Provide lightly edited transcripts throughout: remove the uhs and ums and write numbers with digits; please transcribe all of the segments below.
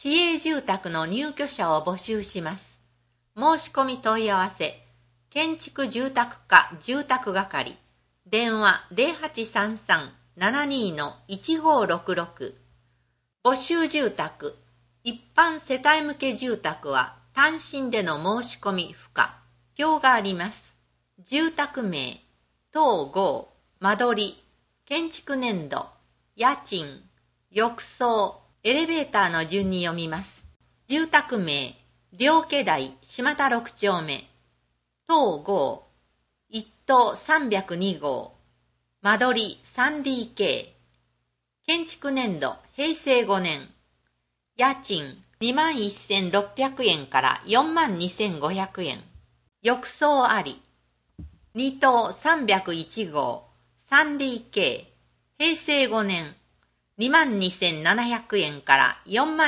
市営住宅の入居者を募集します。申し込み問い合わせ、建築住宅課住宅係、電話0833-72-1566。募集住宅、一般世帯向け住宅は単身での申し込み不可。表があります。住宅名、棟号、間取り、建築年度、家賃、浴槽、エレベーターの順に読みます。住宅名、両家台、島田6丁目。棟号、一棟302号。間取り 3DK。建築年度、平成5年。家賃、21,600円から42,500円。浴槽あり。2棟301号。3DK。平成5年。22,700円から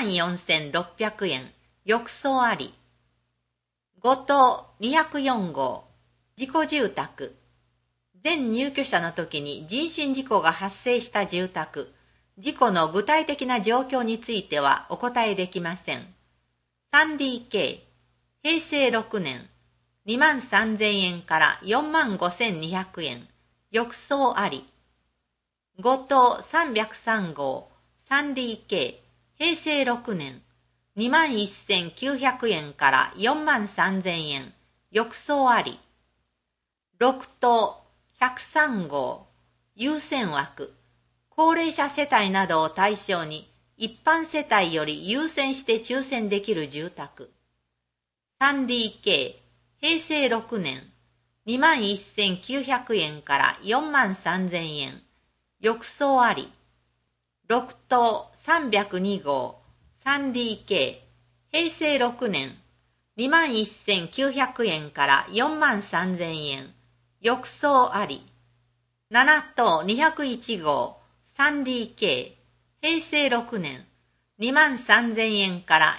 44,600円。浴槽あり。5棟204号。事故住宅。全入居者の時に人身事故が発生した住宅。事故の具体的な状況についてはお答えできません。3DK。平成6年。23,000円から45,200円。浴槽あり。5棟303号。3DK。平成6年。21,900円から43,000円。浴槽あり。6棟103号。優先枠。高齢者世帯などを対象に一般世帯より優先して抽選できる住宅。3DK。平成6年。21,900円から43,000円。浴槽あり。6棟302号。3DK。平成6年。21,900円から43,000円。浴槽あり。7棟201号。3DK。平成6年。23,000円から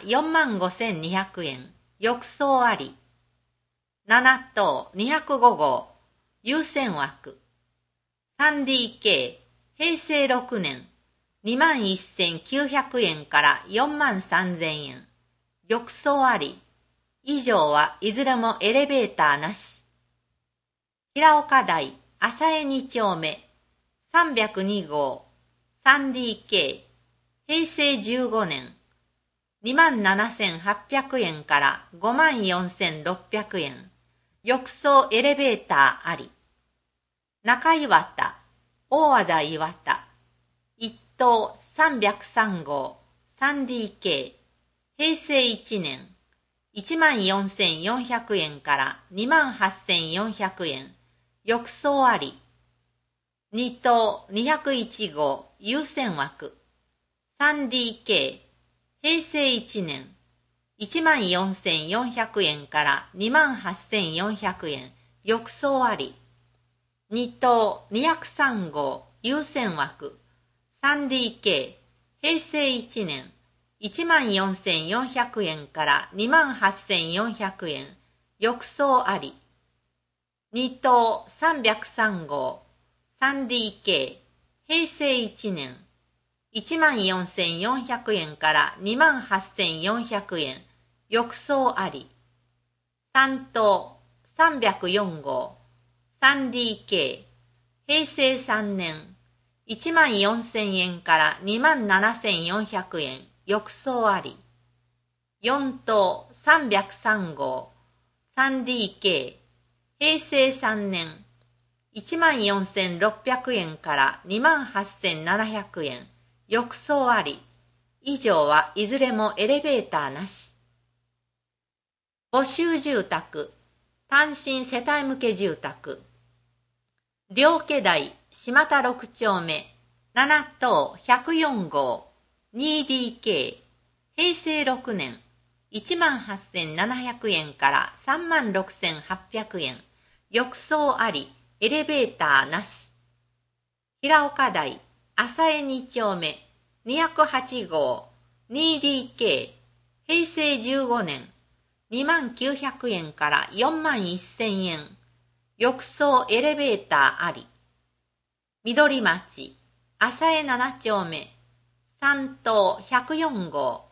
45,200円。浴槽あり。7棟205号。優先枠。3DK。平成6年。21,900円から43,000円。浴槽あり。以上はいずれもエレベーターなし。平岡台、浅江2丁目。302号。3DK。平成15年。27,800円から54,600円。浴槽エレベーターあり。中岩田、大和田岩田。1棟303号。3DK。平成1年。14,400円から28,400円。浴槽あり。2棟201号。優先枠。3DK。平成1年。14,400円から28,400円。浴槽あり。2棟203号。優先枠。3DK。平成1年。14,400円から28,400円。浴槽あり。2棟303号。3DK。平成1年。14,400円から28,400円。浴槽あり。3棟304号。3DK。平成3年。14,000円から27,400円。浴槽あり。4棟303号。3DK。平成3年。14,600円から28,700円。浴槽あり。以上はいずれもエレベーターなし。募集住宅。単身世帯向け住宅。両家台、島田6丁目。7棟104号。2DK。平成6年。18,700円から36,800円。浴槽あり。エレベーターなし。平岡台、浅江2丁目。208号。2DK。平成15年。21,900円から41,000円。浴槽エレベーターあり。緑町、浅江7丁目。3棟104号。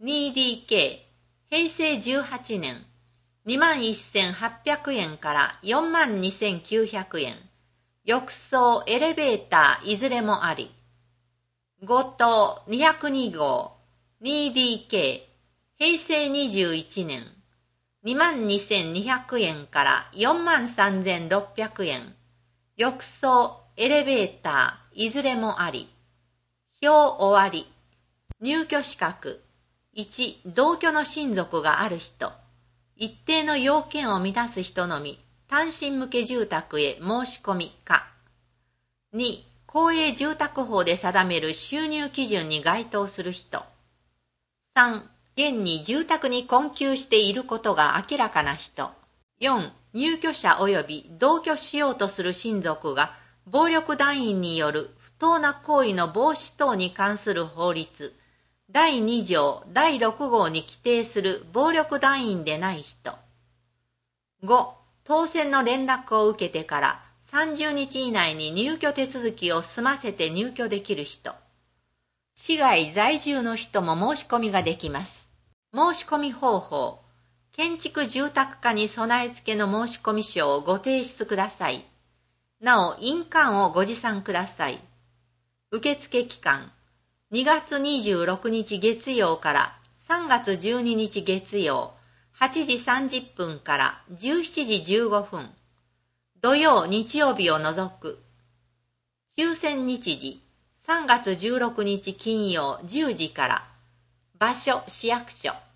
2DK、平成18年、21,800円から42,900円。浴槽、エレベーター、いずれもあり。5棟202号、2DK、平成21年、22,200円から43,600円。浴槽、エレベーター、いずれもあり。表終わり。入居資格。1、同居の親族がある人。一定の要件を満たす人のみ、単身向け住宅へ申し込みか。2、公営住宅法で定める収入基準に該当する人。3、現に住宅に困窮していることが明らかな人。4、入居者及び同居しようとする親族が暴力団員による不当な行為の防止等に関する法律第2条第6号に規定する暴力団員でない人。5、当選の連絡を受けてから30日以内に入居手続きを済ませて入居できる人。市外在住の人も申し込みができます。申し込み方法。建築住宅課に備え付けの申し込み書をご提出ください。なお、印鑑をご持参ください。受付期間。2月26日月曜から3月12日月曜、8時30分から17時15分。土曜、日曜日を除く。抽選日時、3月16日金曜10時から。場所、市役所。